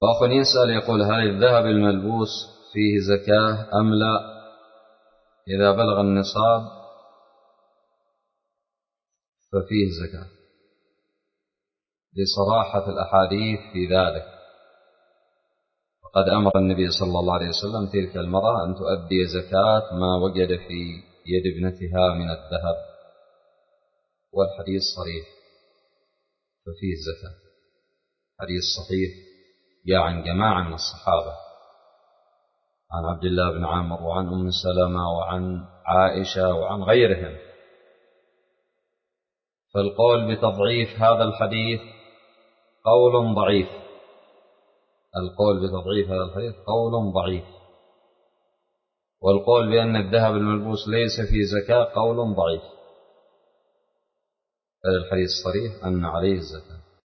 وأخ يسأل يقول: هل الذهب الملبوس فيه زكاة أم لا إذا بلغ النصاب ففيه زكاة، لصراحة الأحاديث في ذلك. وقد أمر النبي صلى الله عليه وسلم تلك المرأة أن تؤدي زكاة ما وجد في يد ابنتها من الذهب، والحديث صريح ففيه زكاة، حديث صحيح جاء عن جماعة من الصحابة، عن عبد الله بن عمرو وعن أم سلمة وعن عائشة وعن غيرهم. فالقول بتضعيف هذا الحديث قول ضعيف، القول بتضعيف هذا الحديث قول ضعيف، والقول بأن الذهب الملبوس ليس فيه زكاة قول ضعيف. الحديث صريح أن عليه الزكاة.